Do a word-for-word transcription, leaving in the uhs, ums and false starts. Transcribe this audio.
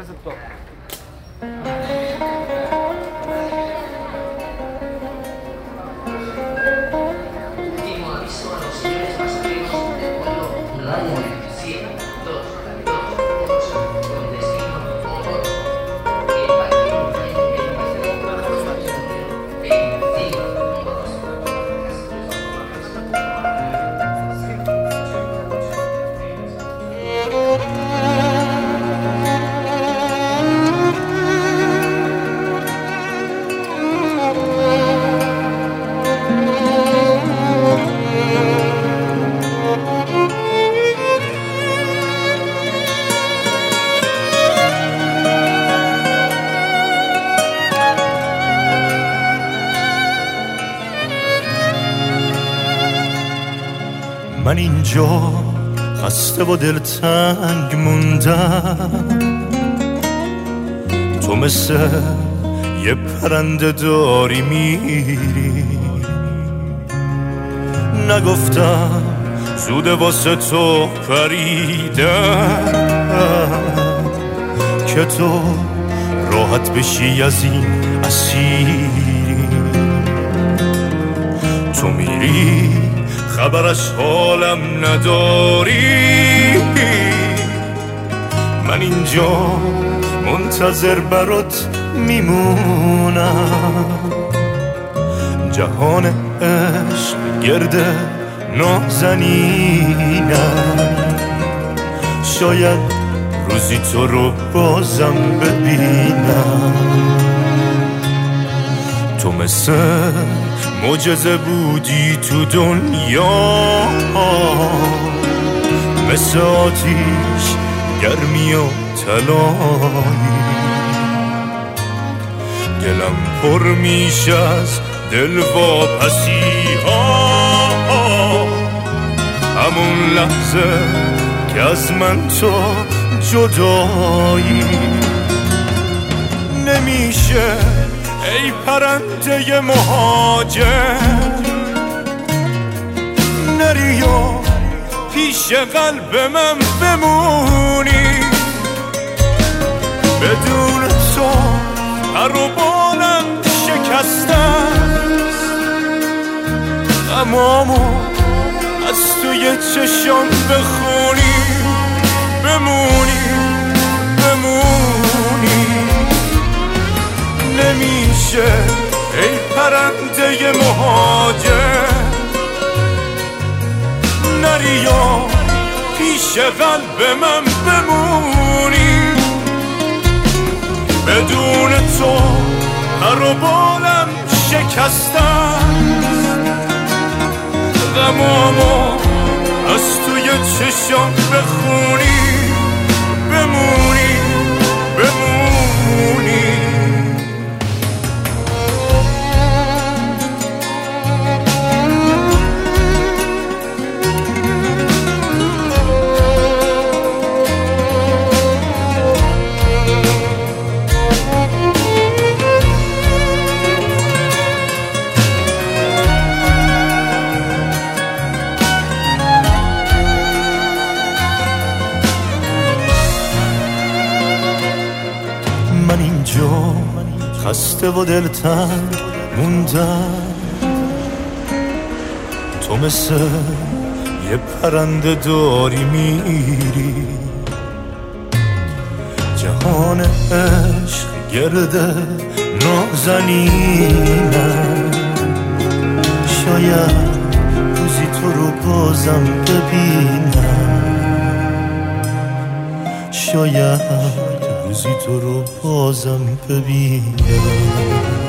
presentò. من اینجا خسته و دلتنگ موندم، تو مثل یه پرنده داری میری. نگفتم زوده واسه تو پریدم که تو راحت بشی از این اسیری. تو میری خبر از حالم نداری، من اینجا منتظر برات میمونم. جهان عشق گرده نازنینم، شاید روزی تو رو بازم ببینم. تو مثل معجزه بودی تو دنیا، مثل آتیش گرمی و طلایی. دلم پر میشه از دل واپسی ها، همون لحظه که از من تو جدایی. نمیشه ای پرنده مهاجر نری و پیش قلب من بمونی. بدون تو پر و بالم شکستست، غمامو از توی چشام بخونی. بمونی بمونی نمیشه ای پرنده مهاجر نری و پیش قلب من بمونی. بدون تو پر و بالم شکستم، غمامو از توی چشام بخونی. بمونی بمونی من اینجا خسته و دلتنگ موندم، تو مثل یه پرنده داری میری. جهان عشق گرده نازنینم، شاید روزی تو رو بازم ببینم. شاید روزی تو رو بازم ببینم.